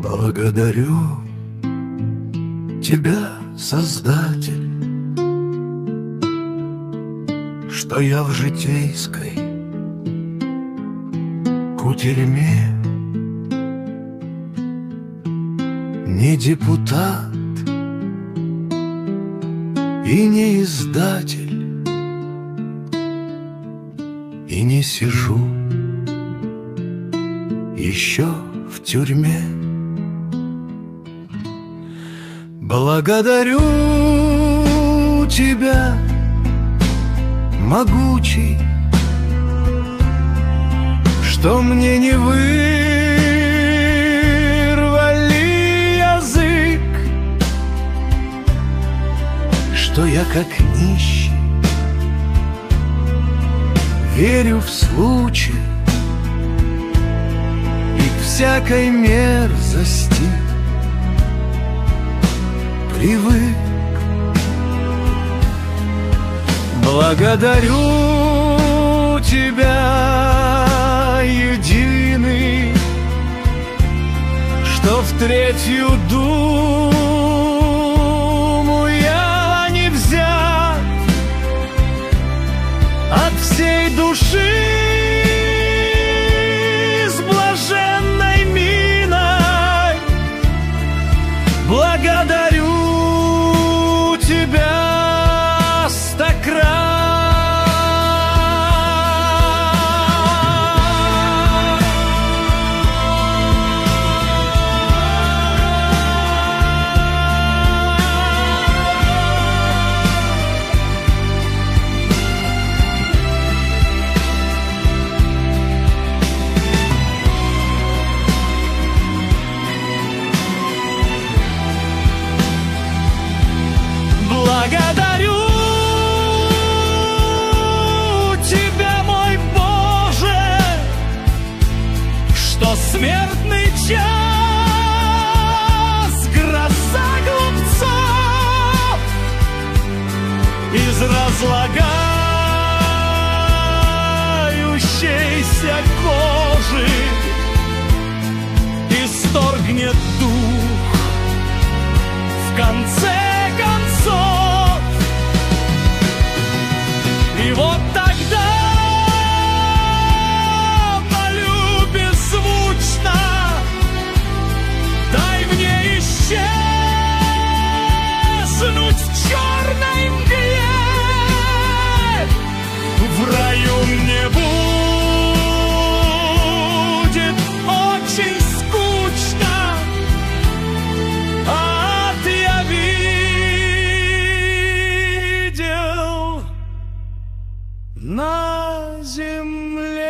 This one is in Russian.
Благодарю тебя, Создатель, что я в житейской кутерьме не депутат и не издатель, и не сижу еще в тюрьме. Благодарю тебя, могучий, что мне не вырвали язык, что я как нищий верю в случай и к всякой мерзости привык. Благодарю тебя, единый, что в третью думу я не взят от всей души. С блаженной миной благодарю тебя стократ. Благодарю тебя, мой Боже, что смертный час, гроза глупцов из разлагающейся кожи исторгнет дух в конце концов. И вот тогда молю беззвучно: дай мне исчезнуть в черной мгле. В раю мне будет очень скучно, ад я видел на земле.